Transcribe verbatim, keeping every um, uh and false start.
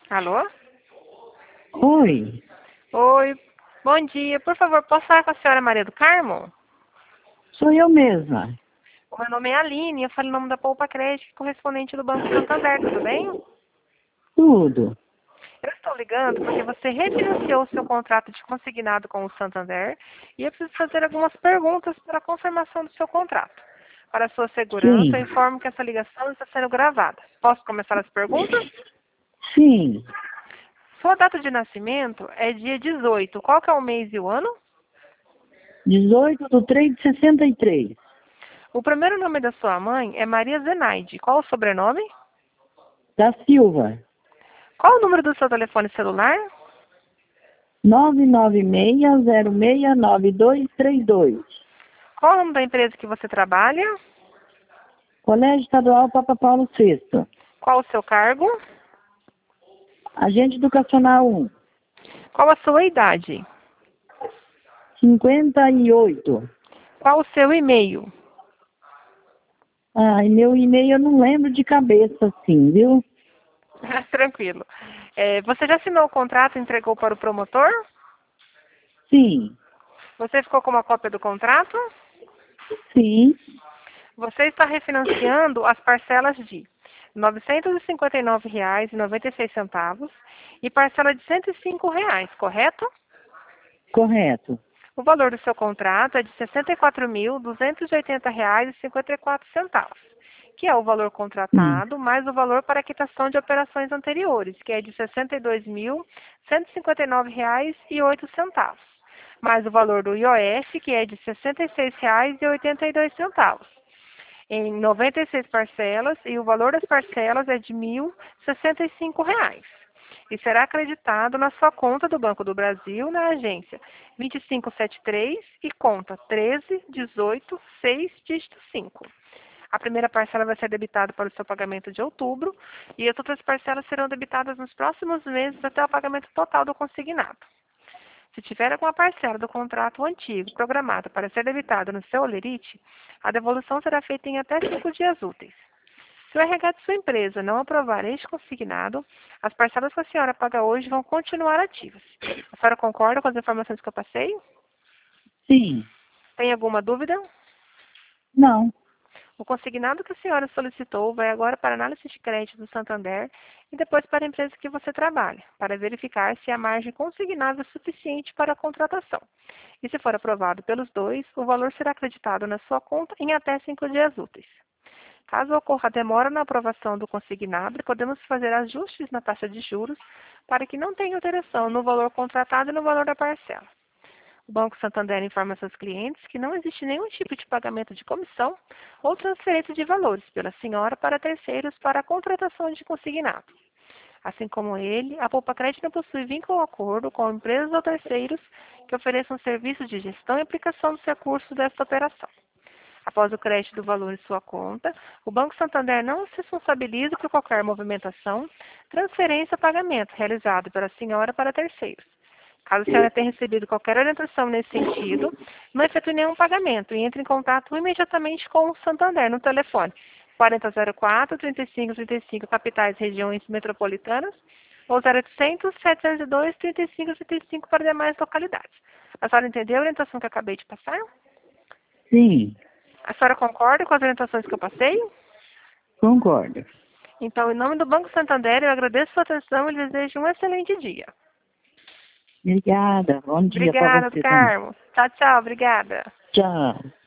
Alô? Oi, Oi, bom dia. Por favor, posso falar com a senhora Maria do Carmo? sou eu mesma. O meu nome é Aline, eu falo em nome da Poupa Crédito, correspondente do Banco Santander, tudo bem? Tudo. Eu estou ligando porque você refinanciou o seu contrato de consignado com o Santander e eu preciso fazer algumas perguntas para a confirmação do seu contrato. Para a sua segurança, Sim, eu informo que essa ligação está sendo gravada. Posso começar as perguntas? sim. Sua data de nascimento é dia dezoito. Qual que é o mês e o ano? dezoito do três de sessenta e três. O primeiro nome da sua mãe é Maria Zenaide. Qual o sobrenome? Da Silva. Qual o número do seu telefone celular? nove nove seis zero seis nove dois três dois. Qual o nome da empresa que você trabalha? Colégio Estadual Papa Paulo sexto. Qual o seu cargo? Agente Educacional um. Qual a sua idade? cinquenta e oito. Qual o seu e-mail? Ah, e meu e-mail eu não lembro de cabeça, assim, viu? Tranquilo. É, você já assinou o contrato e entregou para o promotor? Sim, Você ficou com uma cópia do contrato? sim, Você está refinanciando as parcelas de R novecentos e cinquenta e nove reais e noventa e seis centavos e parcela de cento e cinco reais, correto? correto. O valor do seu contrato é de sessenta e quatro mil, duzentos e oitenta reais e cinquenta e quatro centavos, que é o valor Sim, contratado mais o valor para quitação de operações anteriores, que é de sessenta e dois mil, cento e cinquenta e nove reais e oito centavos, mais o valor do I O F, que é de sessenta e seis reais e oitenta e dois centavos, em noventa e seis parcelas, e o valor das parcelas é de mil e sessenta e cinco reais. E será acreditado na sua conta do Banco do Brasil, na agência vinte e cinco setenta e três e conta treze dezoito seis dígito cinco. A primeira parcela vai ser debitada para o seu pagamento de outubro e as outras parcelas serão debitadas nos próximos meses até o pagamento total do consignado. Se tiver alguma parcela do contrato antigo programada para ser debitada no seu holerite, a devolução será feita em até cinco dias úteis. Se o R H de sua empresa não aprovar este consignado, as parcelas que a senhora paga hoje vão continuar ativas. A senhora concorda com as informações que eu passei? sim. Tem alguma dúvida? Não, O consignado que a senhora solicitou vai agora para a análise de crédito do Santander e depois para a empresa que você trabalha, para verificar se a margem consignável é suficiente para a contratação. E se for aprovado pelos dois, o valor será acreditado na sua conta em até cinco dias úteis. Caso ocorra demora na aprovação do consignado, podemos fazer ajustes na taxa de juros para que não tenha alteração no valor contratado e no valor da parcela. O Banco Santander informa seus clientes que não existe nenhum tipo de pagamento de comissão ou transferência de valores pela senhora para terceiros para a contratação de consignado. Assim como ele, a Poupa Crédito não possui vínculo ou acordo com empresas ou terceiros que ofereçam serviços de gestão e aplicação dos recursos desta operação. Após o crédito do valor em sua conta, o Banco Santander não se responsabiliza por qualquer movimentação, transferência ou pagamento realizado pela senhora para terceiros. Caso a senhora tenha recebido qualquer orientação nesse sentido, não efetue nenhum pagamento e entre em contato imediatamente com o Santander no telefone quarenta zero quatro, trinta e cinco trinta e cinco, capitais regiões metropolitanas, ou zero oitocentos, setecentos e dois, trinta e cinco trinta e cinco para demais localidades. A senhora entendeu a orientação que eu acabei de passar? sim, A senhora concorda com as orientações que eu passei? concordo. Então, em nome do Banco Santander, eu agradeço a sua atenção e lhe desejo um excelente dia. Obrigada. Bom dia para Obrigada, você também. Carmo. Tchau, tchau. Obrigada. Tchau.